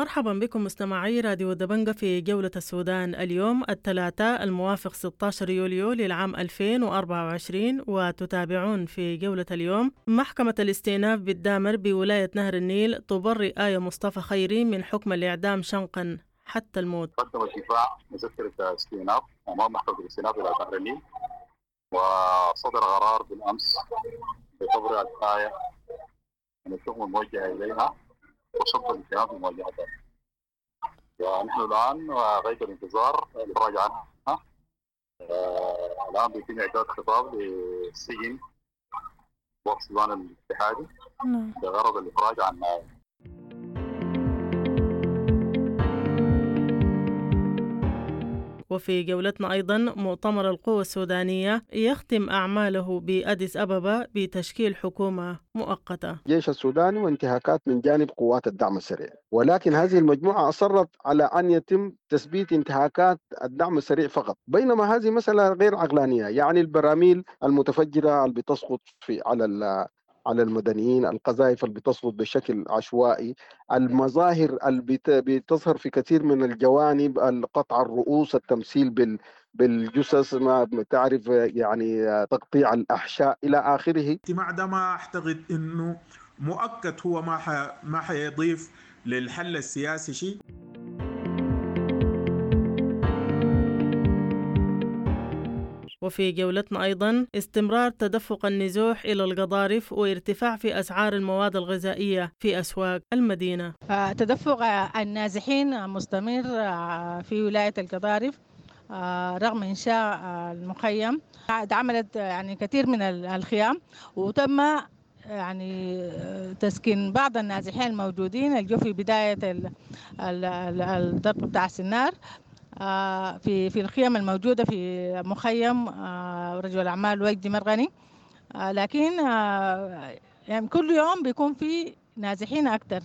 مرحبا بكم مستمعي راديو دبنجة في جولة السودان اليوم الثلاثاء الموافق 16 يوليو للعام 2024، وتتابعون في جولة اليوم. محكمة الاستئناف بالدامر بولاية نهر النيل تبرئ آية مصطفى خيري من حكم الإعدام شنقا حتى الموت. قدم الدفاع مذكرة استئناف أمام محكمة الاستئناف إلى نهر النيل، وصدر قرار بالأمس بتبرئة آية من التهم الموجهة إليها وصد الاستئناف بمواجهتها. ونحن الآن غاية الانتظار الإفراج عنها. الآن بيتم إعداد خطاب للسجن وقت السودان الاتحادي بغرض الإفراج عن آية. وفي جولتنا أيضا مؤتمر القوى السودانية يختم أعماله بأديس أبابا بتشكيل حكومة مؤقتة. الجيش السوداني وانتهاكات من جانب قوات الدعم السريع، ولكن هذه المجموعة أصرت على أن يتم تثبيت انتهاكات الدعم السريع فقط، بينما هذه مسألة غير عقلانية. يعني البراميل المتفجرة اللي بتسقط على المدنيين، القذائف اللي بتسقط بشكل عشوائي، المظاهر اللي بتظهر في كثير من الجوانب، قطع الرؤوس، التمثيل بالجثث، ما تعرف يعني تقطيع الأحشاء إلى آخره. الاجتماع ده ما أعتقد إنه مؤكد هو ما حيضيف للحل السياسي شيء. وفي جولتنا أيضا استمرار تدفق النزوح إلى القضارف وارتفاع في أسعار المواد الغذائية في أسواق المدينة. تدفق النازحين مستمر في ولاية القضارف رغم إنشاء المخيم. عملت يعني كثير من الخيام، وتم يعني تسكين بعض النازحين الموجودين اللي جو في بداية الضرب بتاع السنار في الخيام الموجودة في مخيم رجل الأعمال وجدي مرغني. لكن يعني كل يوم بيكون في نازحين أكتر.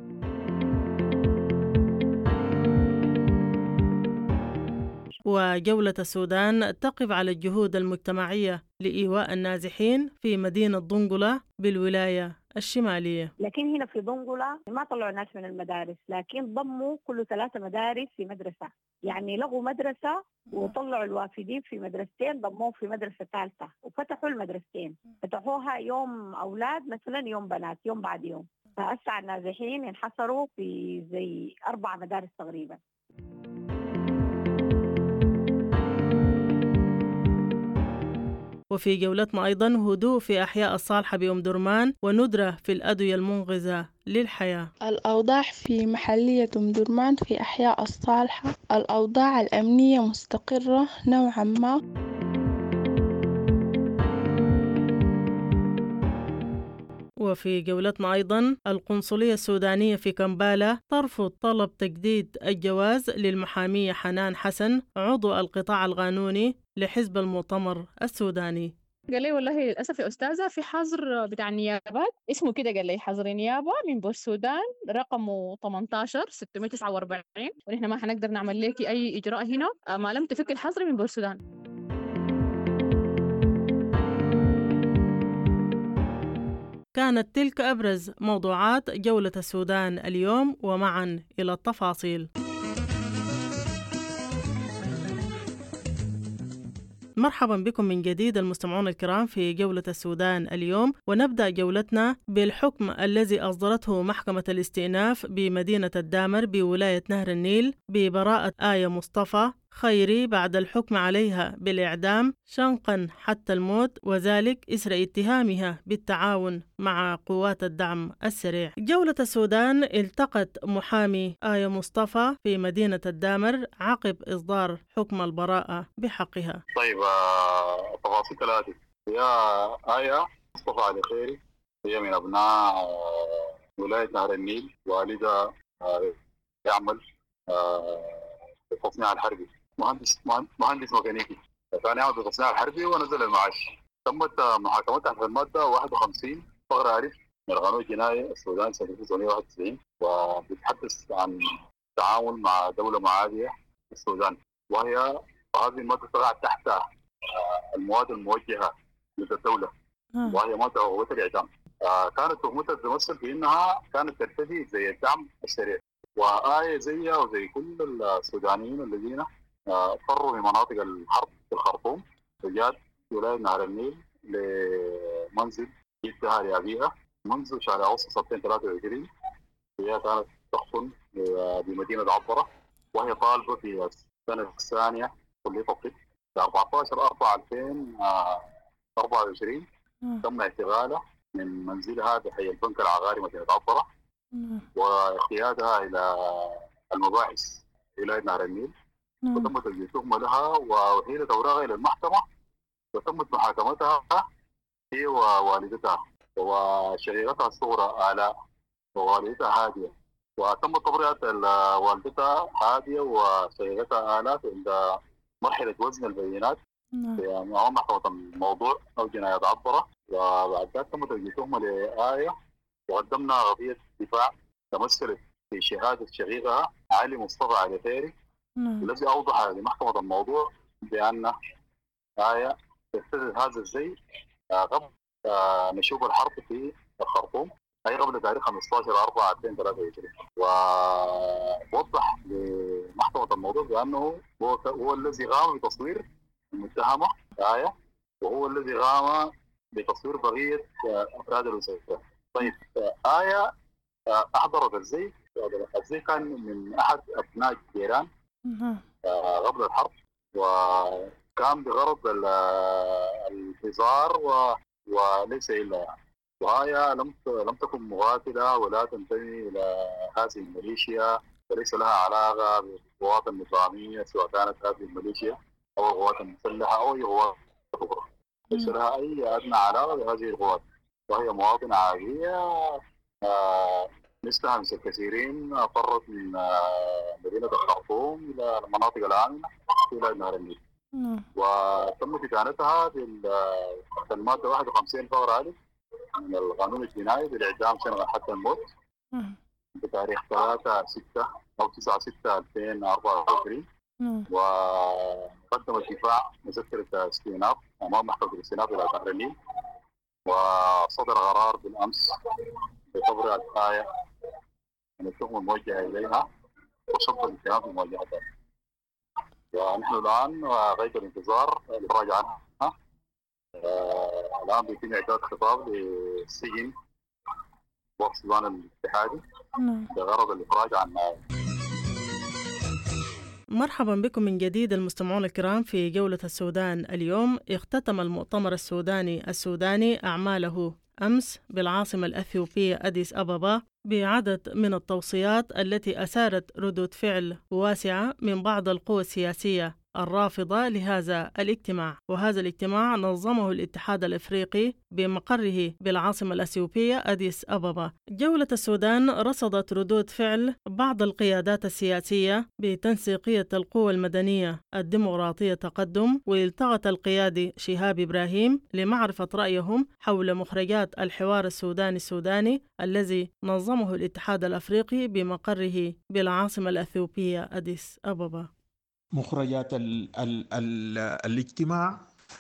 وجولة السودان تقف على الجهود المجتمعية لإيواء النازحين في مدينة ضنقلة بالولاية الشمالية. لكن هنا في ضنقلة ما طلعوا ناس من المدارس، لكن ضموا كل 3 مدارس في مدرسة، يعني لغوا مدرسة وطلعوا الوافدين في مدرستين، ضموه في مدرسة ثالثة وفتحوا المدرستين، فتحوها يوم أولاد مثلا يوم بنات يوم بعد يوم. فأسع النازحين انحصروا في زي 4 مدارس تقريبا. وفي جولتنا أيضا هدوء في أحياء الصالحة بأم درمان وندرة في الأدوية المنقذة للحياة. الأوضاع في محلية أم درمان في أحياء الصالحة، الأوضاع الأمنية مستقرة نوعا ما. وفي جولتنا أيضا القنصلية السودانية في كمبالا ترفض طلب تجديد الجواز للمحامية حنان حسن عضو القطاع القانوني لحزب المؤتمر السوداني. قال لي والله للأسف يا أستاذة في حظر بتاع النيابات اسمه كده، قال لي حظر نيابة من بورسودان رقمه 18649، ونحن ما حنقدر نعمل لك أي إجراء هنا ما لم تفك الحظر من بورسودان. كانت تلك أبرز موضوعات جولة السودان اليوم، ومعا إلى التفاصيل. مرحبا بكم من جديد المستمعون الكرام في جولة السودان اليوم، ونبدأ جولتنا بالحكم الذي أصدرته محكمة الاستئناف بمدينة الدامر بولاية نهر النيل ببراءة آية مصطفى خيري بعد الحكم عليها بالإعدام شنقا حتى الموت، وذلك إثر اتهامها بالتعاون مع قوات الدعم السريع. جولة السودان التقت محامي آية مصطفى في مدينة الدامر عقب إصدار حكم البراءة بحقها. طيب تفاصيل 3. يا آية مصطفى علي خيري هي من أبناء ولاية نهر النيل، والدها يعمل في التصنيع الحربي، مهندس ميكانيكي، كان يعمل في التصنيع الحربي ونزل المعاش. تمت محاكمتها في المادة 51 فقرة ألف من القانون الجنائي السوداني سنة 1991، وبتحدث عن التعاون مع دولة معادية في السودان، وهذه المادة تقع تحت المواد الموجهة ضد الدولة، وهي مادة عقوبة الإعدام. كانت تهمتها تمثل في أنها كانت ترتدي زي الدعم السريع، وآية زيها وزي كل السودانيين الذين اضطروا من مناطق الحرب في الخرطوم وجات ولاية نهر النيل لمنزل جدها لأبيها منذ شهر أغسطس 2023. هي كانت تسكن بمدينة عبرة وهي طالبة في السنة الثانية كلية الطب. في 14/4/2024 تم اعتقالها من منزلها بحي البنك العقاري مدينة عبرة واقتيادها إلى المباحث ولاية نهر النيل وتم تسجيل تهمة لها وأحيلت أوراقها إلى المحكمة وتمت محاكمتها هي ووالدتها وشقيقتها الصغرى آلاء ووالدتها هادية. وتم تبرئة والدتها هادية وشقيقتها آلاء عند مرحلة وزن البينات في أمام محكمة الموضوع أو جناية عبرة. وبعد ذلك تم تسجيل تهمة لآية وقدمنا قضية دفاع تمثلت في شهادة شقيقها علي مصطفى علي خيري الذي أوضح لمحكمة الموضوع بأن آية ترتدي هذا الزي قبل نشوب الحرب في الخرطوم أي قبل تاريخ 15/4/2023. ووضح لمحكمة الموضوع بأنه هو الذي قام بتصوير المتهمة آية وهو الذي قام بتصوير بقية أفراد الأسرة. طيب آية أحضرت الزي كان من أحد أبناء الجيران قبل الحرب وكان بغرض الهزار وليس إلا. وهي لم تكن مقاتلة ولا تنتمي إلى هذه الميليشيا وليس لها علاقة بالقوات النظامية سواء كانت هذه الميليشيا أو القوات المسلحة أو أي قوات أخرى. ليس لها أي أدنى علاقة بهذه القوات وهي مواطنة عادية مثلها مثل الكثيرين فرت من مدينة الخرطوم إلى المناطق الآمنة في ولاية نهر النيل. وتم ختانتها بالمادة 51 فقرة ألف من القانون الجنائي بالإعدام سنة حتى الموت بتاريخ 3/6 أو 9/6/2024. وقدم الدفاع مذكرة استئناف أمام محكمة الاستئناف إلى نهر النيل وصدر قرار بالأمس بتبرئة آية من التهمة الموجهة إليها وصدر الاتهام الموجهة إليها. ونحن الآن غاية الانتظار الإفراج عنها. الآن بيتم إعداد خطاب للسجن وقت السودان الاتحادي بغرض الإفراج عن آية. مرحبا بكم من جديد المستمعون الكرام في جولة السودان اليوم. اختتم المؤتمر السوداني أعماله أمس بالعاصمة الأثيوبية أديس أبابا بعدد من التوصيات التي أثارت ردود فعل واسعة من بعض القوى السياسية الرافضة لهذا الاجتماع. وهذا الاجتماع نظمه الاتحاد الإفريقي بمقره بالعاصمة الأثيوبية أديس أبابا. جولة السودان رصدت ردود فعل بعض القيادات السياسية بتنسيقية القوى المدنية الديمقراطية تقدم والتغت القيادي شهاب إبراهيم لمعرفة رأيهم حول مخرجات الحوار السوداني الذي نظمه الاتحاد الأفريقي بمقره بالعاصمة الأثيوبية أديس أبابا. مخرجات الاجتماع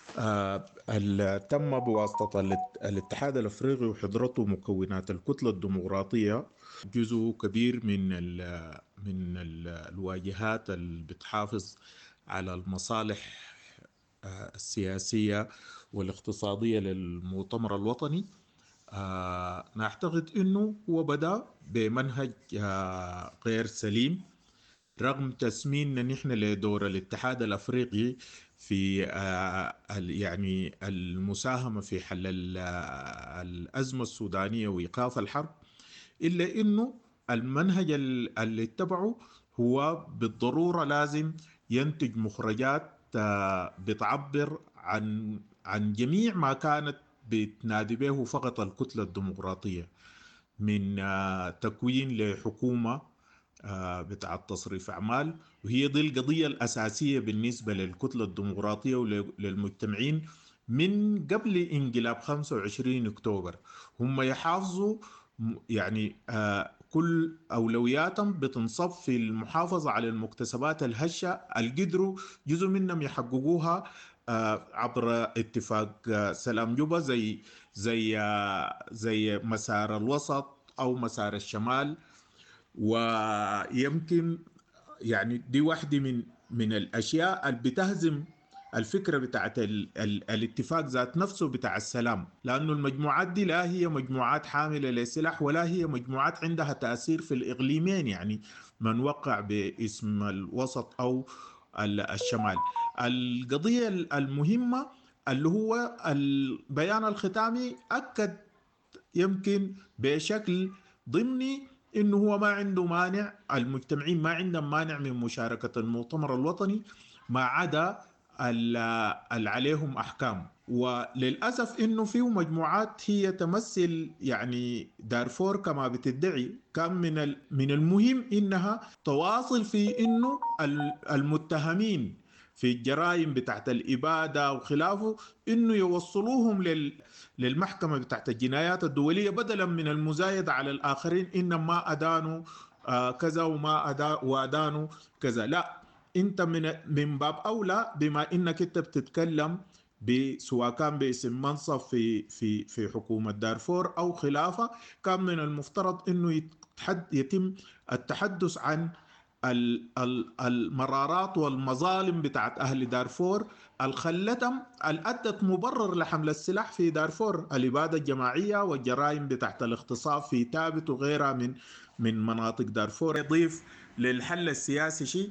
تم بواسطة الاتحاد الأفريقي وحضرته مكونات الكتلة الديمقراطية. جزء كبير من الواجهات اللي بتحافظ على المصالح السياسية والاقتصادية للمؤتمر الوطني. نعتقد أنه هو بدأ بمنهج غير سليم رغم تسميننا نحن لدور الاتحاد الأفريقي في يعني المساهمة في حل الأزمة السودانية وإيقاف الحرب، إلا أنه المنهج اللي اتبعه هو بالضرورة لازم ينتج مخرجات بتعبر عن جميع ما كانت بتنادي به فقط الكتلة الديمقراطية من تكوين لحكومة بتاع تصريف أعمال، وهي دي القضية الأساسية بالنسبة للكتلة الديمقراطية وللمجتمعين من قبل انقلاب 25 أكتوبر. هم يحافظوا يعني كل أولوياتهم بتنصب في المحافظة على المكتسبات الهشة اللي قدروا جزء منهم يحققوها عبر اتفاق سلام جوبا زي مسار الوسط أو مسار الشمال. ويمكن يعني دي واحدة من الأشياء اللي بتهزم الفكرة بتاعت الاتفاق ذات نفسه بتاع السلام، لأنه المجموعات دي لا هي مجموعات حاملة لسلاح ولا هي مجموعات عندها تأثير في الإقليمين، يعني من وقع باسم الوسط أو الشمال. القضية المهمة اللي هو البيان الختامي أكد يمكن بشكل ضمني انه هو ما عنده مانع، المجتمعين ما عندهم مانع من مشاركة المؤتمر الوطني ما عدا اللي عليهم احكام. وللاسف انه فيه مجموعات هي تمثل يعني دارفور كما بتدعي، كان من المهم انها تواصل في انه المتهمين في الجرائم بتاعت الإبادة وخلافه إنه يوصلوهم للمحكمة بتاعت الجنايات الدولية، بدلا من المزايدة على الآخرين إنما أدانوا كذا وأدانوا كذا. لا، أنت من باب أولى بما إنك أنت بتتكلم سواء كان باسم منصب في حكومة دارفور أو خلافه، كان من المفترض إنه يتم التحدث عن المرارات والمظالم بتاعت أهل دارفور الخلتهم الأدت مبرر لحمل السلاح في دارفور، الإبادة الجماعية والجرائم بتاعت الاغتصاب في تابت وغيرها من مناطق دارفور. يضيف للحل السياسي شيء.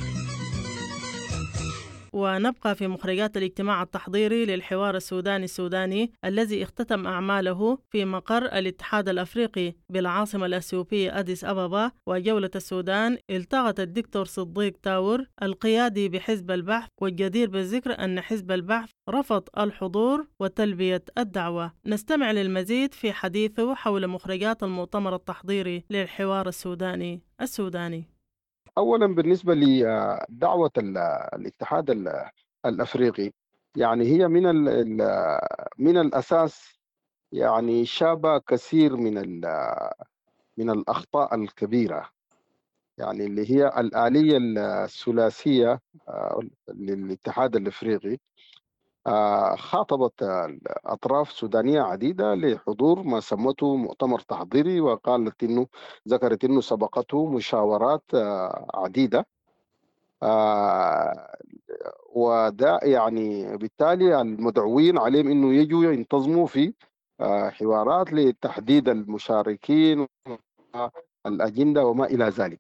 ونبقى في مخرجات الاجتماع التحضيري للحوار السوداني الذي اختتم أعماله في مقر الاتحاد الأفريقي بالعاصمة الأثيوبية أديس أبابا. وجولة السودان التقت الدكتور صديق تاور القيادي بحزب البعث، والجدير بالذكر أن حزب البعث رفض الحضور وتلبية الدعوة. نستمع للمزيد في حديثه حول مخرجات المؤتمر التحضيري للحوار السوداني. أولا بالنسبة لدعوة الاتحاد الأفريقي، يعني هي من الأساس يعني شابه كثير من الأخطاء الكبيرة، يعني اللي هي الآلية الثلاثية للاتحاد الأفريقي. خاطبت أطراف سودانية عديدة لحضور ما سمته مؤتمر تحضيري، ذكرت إنه سبقته مشاورات عديدة، وده يعني بالتالي المدعوين عليهم إنه يجوا ينتظموا في حوارات لتحديد المشاركين الأجندة وما إلى ذلك.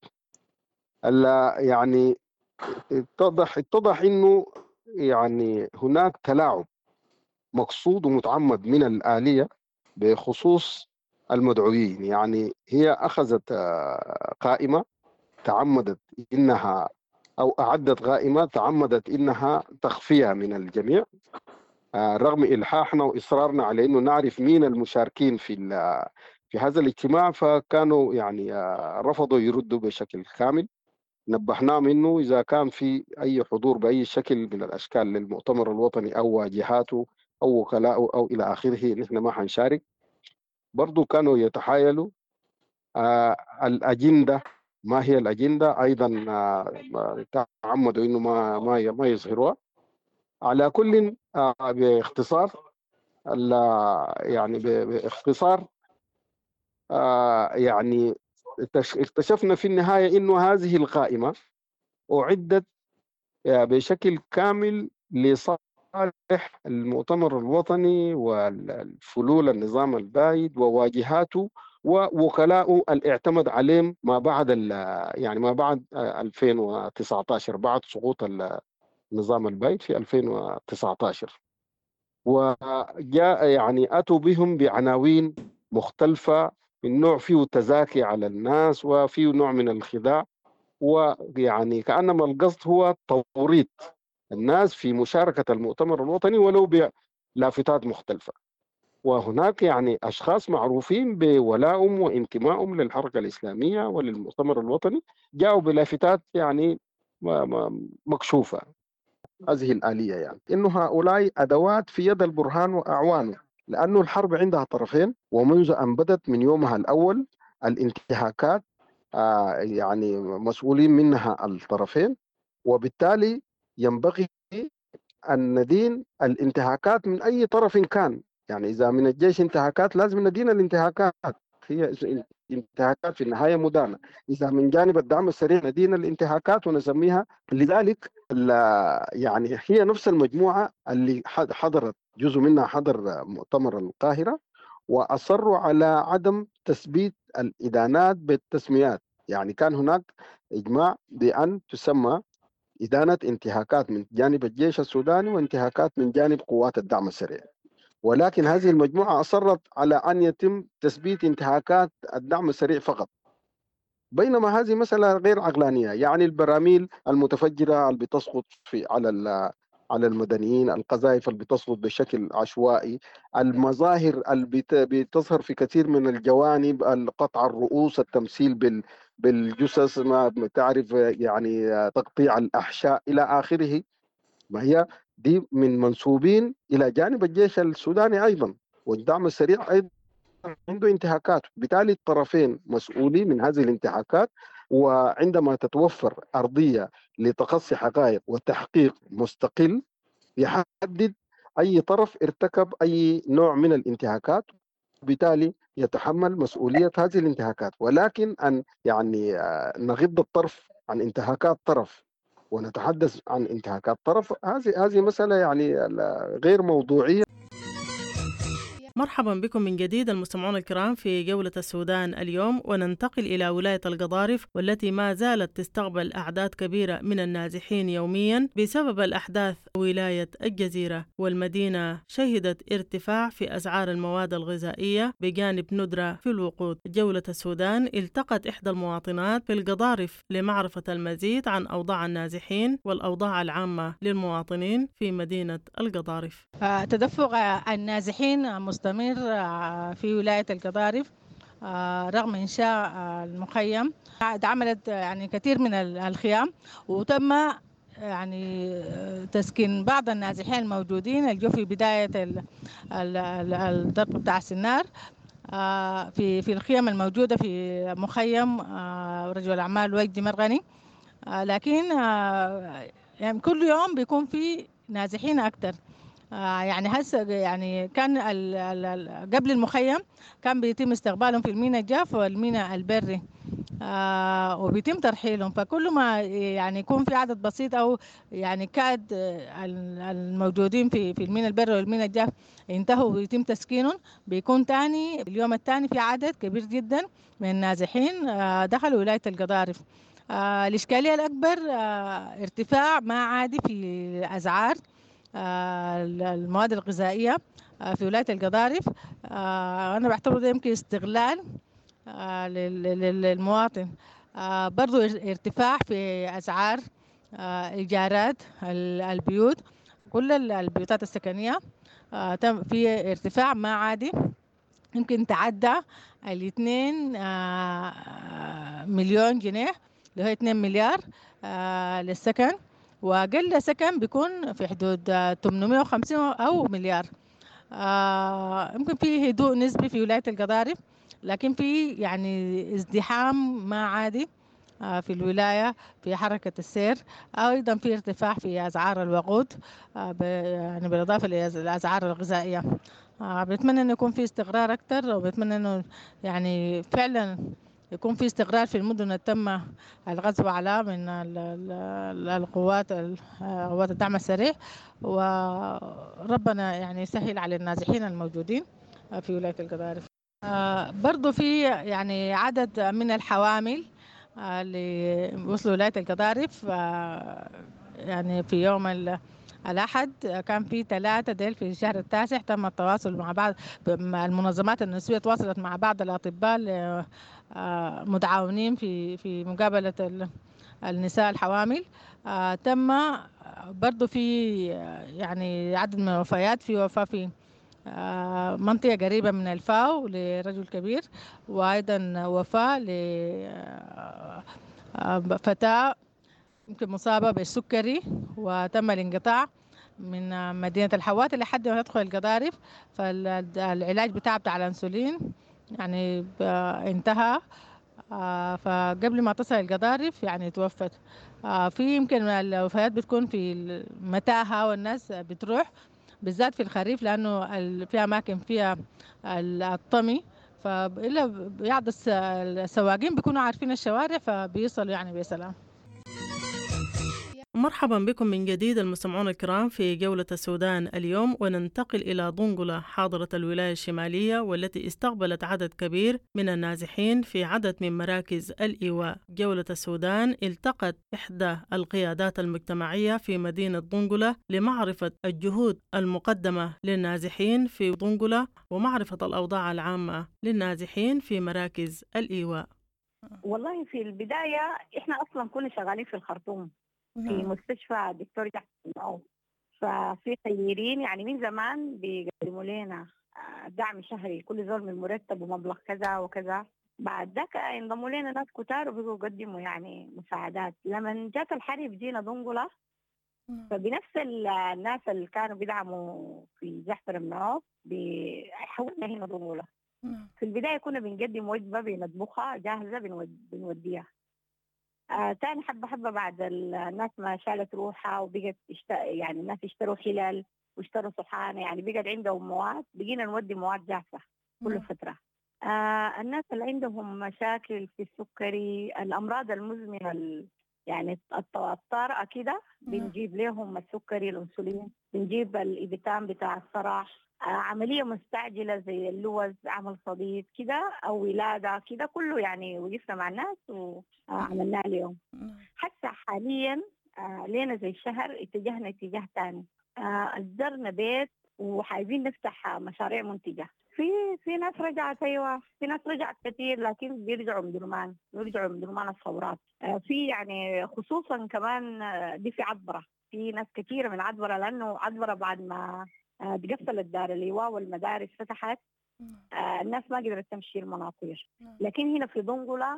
يعني اتضح إنه يعني هناك تلاعب مقصود ومتعمد من الآلية بخصوص المدعوين. يعني هي أخذت قائمة تعمدت إنها أو أعدت قائمة تعمدت إنها تخفيها من الجميع، رغم إلحاحنا وإصرارنا على إنه نعرف مين المشاركين في هذا الاجتماع، فكانوا يعني رفضوا يردوا بشكل كامل. نبهناهم إنه إذا كان في أي حضور بأي شكل من الأشكال للمؤتمر الوطني أو واجهاته أو وكلاءه أو إلى آخره نحن ما حنشارك. برضو كانوا يتحايلوا الأجندة ما هي الأجندة، أيضا تعمدوا إنه ما يظهروها. على كل باختصار يعني باختصار يعني اكتشفنا في النهاية إنه هذه القائمة أعدت بشكل كامل لصالح المؤتمر الوطني والفلول النظام البائد وواجهاته ووكلاء الاعتمد عليهم ما بعد 2019 بعد سقوط النظام البائد في 2019. وجاء يعني أتوا بهم بعناوين مختلفة من نوع فيه تزاكي على الناس وفيه نوع من الخداع، ويعني كأنما القصد هو توريط الناس في مشاركة المؤتمر الوطني ولو بلافتات مختلفة. وهناك يعني أشخاص معروفين بولائهم وانتمائهم للحركة الإسلامية وللمؤتمر الوطني جاءوا بلافتات يعني مكشوفة. هذه الآلية يعني إنه هؤلاء أدوات في يد البرهان وأعوانه، لأنه الحرب عندها طرفين، ومنذ أن بدت من يومها الأول الانتهاكات يعني مسؤولين منها الطرفين، وبالتالي ينبغي أن ندين الانتهاكات من أي طرف كان. يعني إذا من الجيش انتهاكات لازم ندين الانتهاكات. هي انتهاكات في النهايه مدانه. اذا من جانب الدعم السريع ندين الانتهاكات ونسميها لذلك يعني هي نفس المجموعه اللي حضرت، جزء منها حضر مؤتمر القاهره واصروا على عدم تثبيت الادانات بالتسميات. يعني كان هناك اجماع بان تسمى إدانة انتهاكات من جانب الجيش السوداني وانتهاكات من جانب قوات الدعم السريع، ولكن هذه المجموعة أصرت على أن يتم تثبيت انتهاكات الدعم السريع فقط، بينما هذه مسألة غير عقلانية. يعني البراميل المتفجرة اللي بتسقط على المدنيين، القذائف اللي بتسقط بشكل عشوائي، المظاهر اللي بتظهر في كثير من الجوانب، قطع الرؤوس، التمثيل بالجثث، ما بتعرف يعني تقطيع الأحشاء إلى آخره، ما هي دي من منسوبين إلى جانب الجيش السوداني أيضا، والدعم السريع أيضا عنده انتهاكات. بالتالي الطرفين مسؤولين من هذه الانتهاكات، وعندما تتوفر أرضية لتقصي حقائق وتحقيق مستقل يحدد أي طرف ارتكب أي نوع من الانتهاكات، وبالتالي يتحمل مسؤولية هذه الانتهاكات. ولكن أن يعني نغض الطرف عن انتهاكات طرف ونتحدث عن انتهاكات طرف، هذه مسألة يعني غير موضوعية. مرحبا بكم من جديد المستمعون الكرام في جولة السودان اليوم، وننتقل إلى ولاية القضارف، والتي ما زالت تستقبل أعداد كبيرة من النازحين يوميا بسبب الأحداث. ولاية الجزيرة والمدينة شهدت ارتفاع في أسعار المواد الغذائية بجانب ندرة في الوقود. جولة السودان التقت إحدى المواطنات في القضارف لمعرفة المزيد عن أوضاع النازحين والأوضاع العامة للمواطنين في مدينة القضارف. تدفق النازحين مستمر في ولاية القضارف رغم إنشاء المخيم. عملت يعني كثير من الخيام، وتم يعني تسكين بعض النازحين الموجودين اللي جو في بداية الضرب بتاع السنار في الخيام الموجودة في مخيم رجل الأعمال وجدي مرغني. لكن يعني كل يوم بيكون في نازحين أكثر. يعني هسه يعني كان قبل المخيم كان بيتم استقبالهم في الميناء الجاف والميناء البري، وبيتم ترحيلهم. فكل ما يعني يكون في عدد بسيط او يعني كاد الموجودين في الميناء البري والميناء الجاف انتهوا ويتم تسكينهم، بيكون تاني اليوم الثاني في عدد كبير جدا من النازحين دخلوا ولاية القضارف. الإشكالية الأكبر ارتفاع ما عادي في أسعار المواد الغذائية في ولاية القضارف. أنا بعتبره ده يمكن استغلال للمواطن. برضو ارتفاع في أسعار إيجارات البيوت، كل البيوتات السكنية في ارتفاع ما عادي، يمكن تعدى 2 مليون جنيه اللي هو 2 مليار للسكن، وأقل سكن بيكون في حدود 850 أو مليار. يمكن في هدوء نسبي في ولاية القضارف، لكن في يعني ازدحام ما عادي في الولاية في حركة السير. أيضا في ارتفاع في أسعار الوقود يعني بالإضافة للأسعار الغذائية. بنتمنى أن يكون في استقرار أكتر، وبنتمنى أنه يعني فعلا يكون في استقرار في المدن اللي تم الغزو على من قوات الدعم السريع، وربنا يعني يسهل على النازحين الموجودين في ولاية القضارف. برضو في يعني عدد من الحوامل اللي وصلوا ولاية القضارف. يعني في يوم الأحد كان في 3 ديل في الشهر التاسع تم التواصل مع بعض المنظمات النسوية، تواصلت مع بعض الأطباء متعاونين في مقابلة النساء الحوامل. تم برضو في يعني عدد من الوفيات، في وفاة في منطقة قريبة من الفاو لرجل كبير، وأيضا وفاة لفتاة يمكن مصابة بالسكري، وتم الانقطاع من مدينة الحوات لحد ما تدخل القضارف. فالعلاج بتاع الأنسولين يعني انتهى، فقبل ما تصل القضارف يعني توفت. في يمكن الوفيات بتكون في المتاهة والناس بتروح بالذات في الخريف، لأنه في أماكن فيها الطمي، فإلا بعض السواقين بيكونوا عارفين الشوارع فبيصلوا يعني بسلام. مرحبا بكم من جديد المستمعون الكرام في جولة السودان اليوم، وننتقل إلى دونغولا حاضرة الولاية الشمالية، والتي استقبلت عدد كبير من النازحين في عدد من مراكز الإيواء. جولة السودان التقت إحدى القيادات المجتمعية في مدينة دونغولا لمعرفة الجهود المقدمة للنازحين في دونغولا ومعرفة الأوضاع العامة للنازحين في مراكز الإيواء. والله في البداية إحنا أصلا كنا شغالين في الخرطوم في مستشفى دكتور جحفل، ففي خيرين يعني من زمان بيقدموا لنا دعم شهري، كل زول من المرتب ومبلغ كذا وكذا. بعد ذاك انضموا لنا ناس كتار وبقوا يقدموا يعني مساعدات. لما جات الحرب جينا دونغولا، فبنفس الناس اللي كانوا بيدعموا في جحفل النوف بيحولنا هنا دونغولا. في البداية كنا بنقدم وجبة بنطبخها جاهزة بنوديها. تاني حبة بعد الناس ما شالت روحها وبقت يعني الناس اشتروا حلال واشتروا صحانة، يعني بقت عندهم مواد، بقينا نودي مواد جافة كل فترة. الناس اللي عندهم مشاكل في السكري، الأمراض المزمنة يعني الطارئة كده، بنجيب لهم السكري، الأنسولين، بنجيب الإبتام بتاع الصراح، عملية مستعجلة زي اللوز، عمل صديد كده أو ولادة كده، كله يعني وقفنا مع الناس وعملنا لهم. حتى حاليا لينا زي شهر اتجهنا اتجاه تاني، أجرنا بيت وحايزين نفتح مشاريع منتجة. في ناس رجعت، أيوة في ناس رجعت كتير، لكن بيرجعوا من درمان الثورات. في يعني خصوصا كمان دي في عطبرة، في ناس كتيرة من عطبرة، لأنه عطبرة بعد ما تقفلت دار اللواء والمدارس فتحت، الناس ما قدرت تمشي المناطير. لكن هنا في دونغولا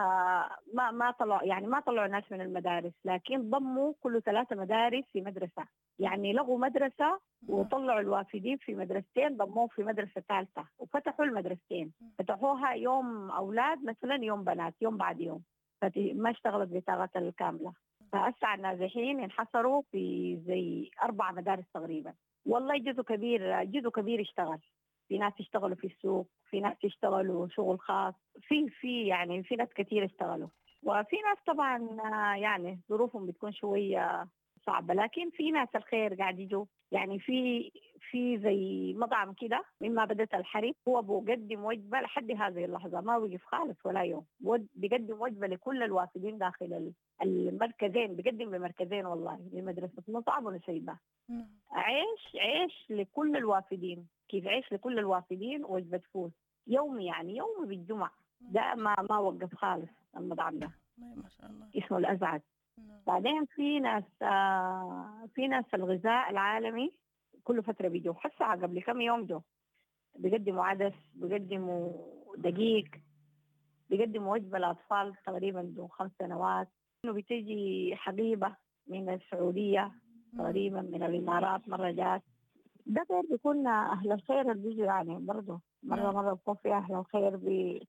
ما طلعوا ناس من المدارس، لكن ضموا كل 3 مدارس في مدرسة، يعني لغوا مدرسة وطلعوا الوافدين في مدرستين، ضموه في مدرسة ثالثة وفتحوا المدرستين، فتحوها يوم أولاد مثلا، يوم بنات، يوم بعد يوم، فما اشتغلت بطاقة الكاملة. فأسع النازحين انحصروا في زي 4 مدارس تقريبا. والله جزء كبير اشتغل، في ناس يشتغلوا في السوق، في ناس يشتغلوا شغل خاص، في ناس كتير اشتغلوا. وفي ناس طبعا يعني ظروفهم بتكون شوية صعبة، لكن في ناس الخير قاعد يجوا. يعني في زي مطعم كده مما بدأت الحرب، هو بيقدم وجبة لحد هذه اللحظة، ما وقف خالص ولا يوم، بيقدم وجبة لكل الوافدين داخل المركزين، بيقدم بمركزين والله، لمدرسة مطعم ونسيبة. عيش لكل الوافدين، كيف عيش لكل الوافدين، وجبة فول يومي، يعني يومي بالجمعة، ده ما وقف خالص المطعم ده. ما شاء الله. اسمه الأزعج. بعدين في ناس الغذاء العالمي كل فترة بيجوا، حتى قبل كم يوم جو بيقدموا عدس، بيقدموا دقيق، بيقدموا وجبة لأطفال تقريبا ذو 5 سنوات. إنه بتيجي حبيبة من السعودية، تقريبا من الإمارات مرة جات. ده غير بيكون أهل الخير اللي بيجوا، يعني برضه مرة بيكون في أهل الخير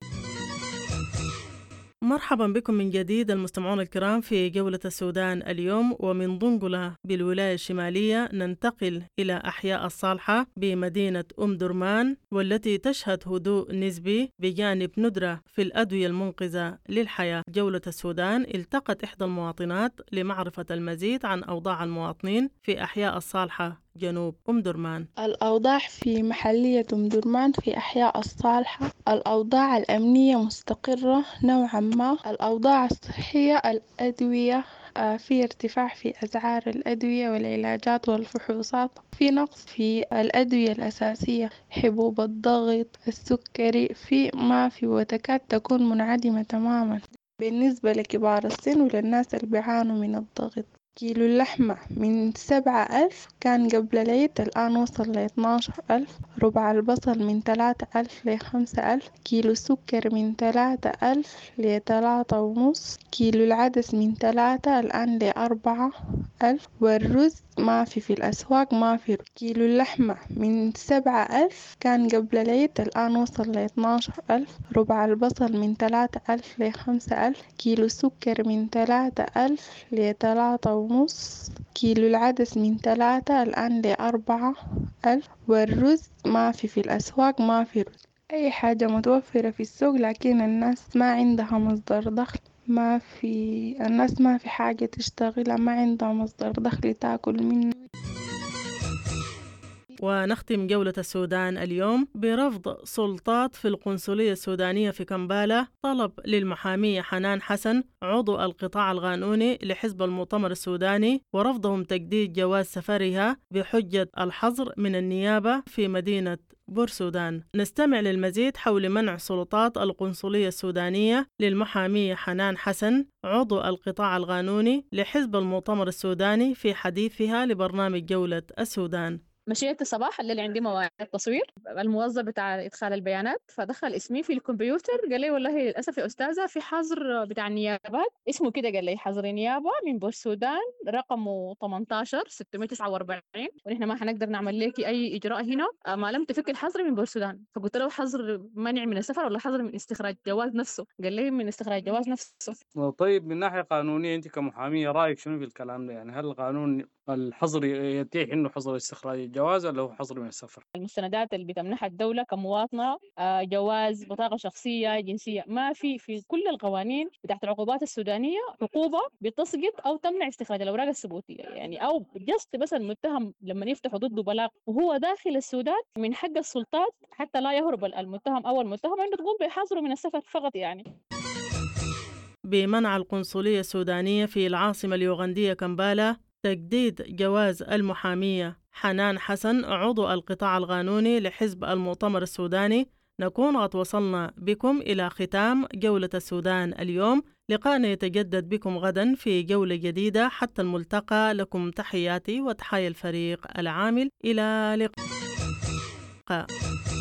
مرحبا بكم من جديد المستمعون الكرام في جولة السودان اليوم. ومن دونغولا بالولاية الشمالية ننتقل إلى أحياء الصالحة بمدينة درمان، والتي تشهد هدوء نسبي بجانب ندرة في الأدوية المنقذة للحياة. جولة السودان التقت إحدى المواطنات لمعرفة المزيد عن أوضاع المواطنين في أحياء الصالحة جنوب درمان. الأوضاع في محلية درمان في أحياء الصالحة، الأوضاع الأمنية مستقرة نوعا ما. الأوضاع الصحية، الأدوية في ارتفاع في أسعار الأدوية والعلاجات والفحوصات، في نقص في الأدوية الأساسية، حبوب الضغط، السكري ما في وتكاد تكون منعدمة تماما بالنسبة لكبار السن وللناس اللي بيعانوا من الضغط. كيلو اللحمة من 7,000 كان قبل العيد، الآن وصل ل12,000. ربع البصل من 3,000 ل5,000. كيلو السكر من 3,000 ل3.5. كيلو العدس من 3 الآن ل4,000. والرز ما في الأسواق ما في. كيلو اللحمة من 7,000 كان قبل العيد، الآن وصل ل12,000. ربع البصل من 3,000 ل5,000. كيلو السكر من 3,000 ل3.5. كيلو العدس من 3 الآن ل4,000. والرز ما في الأسواق ما في. أي حاجة متوفرة في السوق، لكن الناس ما عندها مصدر دخل، الناس ما في حاجة تشتغلها، ما عندها مصدر دخل تاكل منه. ونختم جولة السودان اليوم برفض سلطات في القنصلية السودانية في كمبالا طلب للمحامية حنان حسن عضو القطاع القانوني لحزب المؤتمر السوداني، ورفضهم تجديد جواز سفرها بحجة الحظر من النيابة في مدينة بورسودان. نستمع للمزيد حول منع سلطات القنصلية السودانية للمحامية حنان حسن عضو القطاع القانوني لحزب المؤتمر السوداني في حديثها لبرنامج جولة السودان. مشيت الصباح الليل عندي مواعيد تصوير، الموظف بتاع إدخال البيانات فدخل اسمي في الكمبيوتر، قال لي والله للأسف يا أستاذة في حظر بتاع النيابات، اسمه كده قال لي حظر نيابة من بورسودان رقمه 18649، ونحن ما حنقدر نعمل لك أي إجراء هنا ما لم تفك الحظر من بورسودان. فقلت له حظر منع من السفر ولا حظر من استخراج جواز نفسه؟ قال لي من استخراج جواز نفسه. طيب من ناحية قانونية أنت كمحامية رأيك شنو في الكلام ده؟ يعني هل القانون الحظر يتيح إنه حظر استخراج الجواز ولا هو حظر من السفر؟ المستندات اللي بتمنحها الدولة كمواطنة جواز، بطاقة شخصية، جنسية، ما في كل القوانين بتاعت العقوبات السودانية عقوبة بتسقط أو تمنع استخراج الأوراق الثبوتية، يعني أو جست بس المتهم لما يفتحوا ضده بلاغ وهو داخل السودان من حق السلطات حتى لا يهرب المتهم أو المتهم أنه تقوم بحظره من السفر فقط. يعني بمنع القنصلية السودانية في العاصمة اليوغندية كمبالا تجديد جواز المحامية حنان حسن عضو القطاع القانوني لحزب المؤتمر السوداني، نكون قد وصلنا بكم إلى ختام جولة السودان اليوم. لقاءنا يتجدد بكم غدا في جولة جديدة. حتى الملتقى، لكم تحياتي وتحايا الفريق العامل. إلى اللقاء.